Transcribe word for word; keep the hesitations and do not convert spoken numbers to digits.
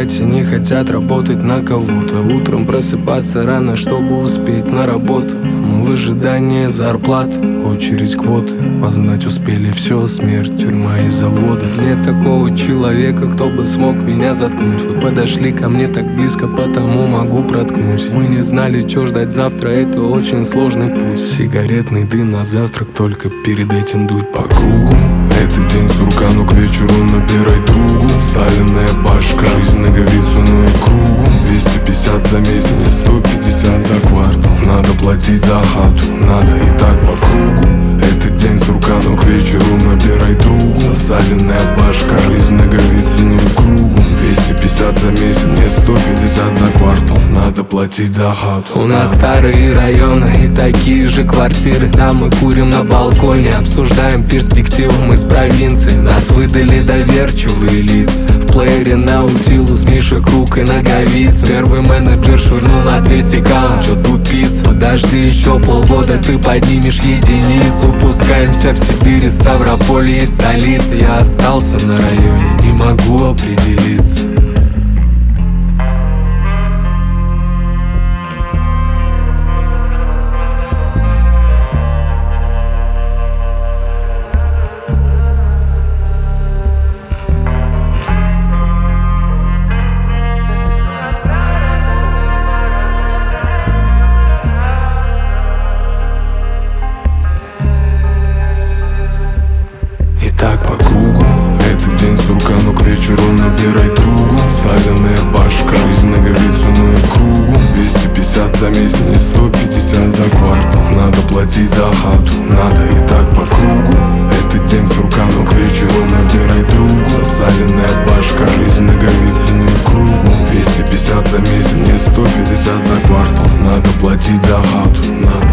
кровати, не хотят работать на кого-то. Утром просыпаться рано, чтобы успеть на работу. Мы в ожидании зарплат, очередь квоты. Познать успели все, смерть, тюрьма и заводы. Нет такого человека, кто бы смог меня заткнуть. Вы подошли ко мне так близко, потому могу проткнуть. Мы не знали, что ждать завтра, это очень сложный путь. Сигаретный дым на завтрак, только перед этим дуть по кругу. Это день сурка, но к вечеру набирай другу. Соленая башка, жизнь наговицу на икру. Двести пятьдесят за месяц и сто пятьдесят за квартал. Надо платить за хату, надо и так по кругу. Это день сурка, но к вечеру набирай другу. Засаленная башка, жизнь наговицу на икру. Двести пятьдесят за месяц, не сто пятьдесят за квартал. Надо платить за хату. У нас старые районы и такие же квартиры. Там мы курим на балконе, обсуждаем перспективы. Мы с провинции, нас выдали доверчивые лица. В плеере Наутилус, Миша Круг и Наговица. Первый менеджер швырнул на двести каунт, чё тупица. Подожди еще полгода, ты поднимешь единицу. Пускаемся в Сибири, Ставрополье и столица. Я остался на районе, не могу определиться. И так по кругу. Это день сурка, но к вечеру набирай другу. Соленая башка, жизнь наговицу на икру. Двести пятьдесят за месяц и сто пятьдесят за квартал. Надо платить за хату, надо и так по кругу. Это день сурка, но к вечеру набирай другу. Засаленная башка, жизнь наговицу на икру. Двести пятьдесят за месяц, не сто пятьдесят за квартал. Надо платить за хату, надо.